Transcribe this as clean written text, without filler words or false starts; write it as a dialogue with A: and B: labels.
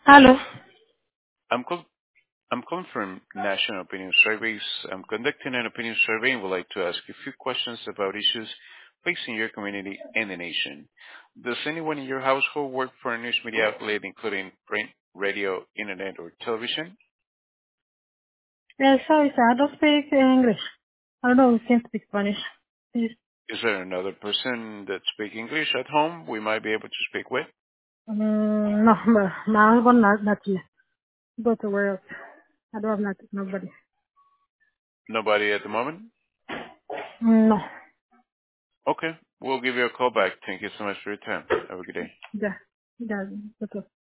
A: Hello.
B: I'm call- I'm calling from National Opinion Surveys. I'm conducting an opinion survey and would like to ask a few questions about issues facing your community and the nation. Does anyone in your household work for a news media outlet, including print, radio, internet, or television?
A: Sorry, sir. I don't speak English. I don't know. We can speak Spanish. Please.
B: Is there another person that speaks English at home we might be able to speak with?
A: No, my husband not here. Go to work. I don't have nobody.
B: Nobody at the moment?
A: No.
B: Okay. We'll give you a call back. Thank you so much for your time. Have a good day.
A: Yeah. Yeah. That's all.